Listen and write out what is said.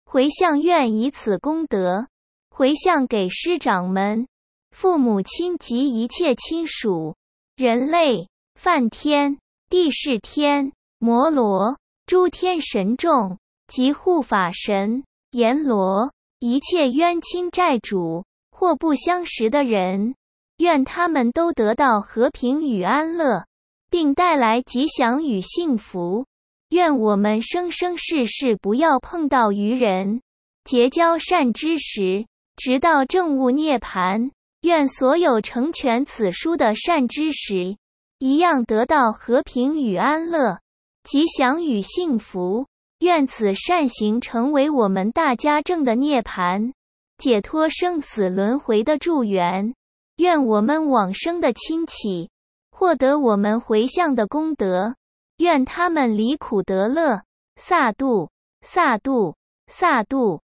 回向愿以此功德，回向给师长们、父母亲及一切亲属、人类、梵天、地释天、摩罗、诸天神众及护法神、阎罗、一切冤亲债主或不相识的人，愿他们都得到和平与安乐，并带来吉祥与幸福。愿我们生生世世不要碰到愚人，结交善知识，直到证悟涅槃。愿所有成全此书的善知识，一样得到和平与安乐，吉祥与幸福。愿此善行成为我们大家证的涅槃，解脱生死轮回的助缘。愿我们往生的亲戚获得我们回向的功德，愿他们离苦得乐。萨度，萨度，萨度。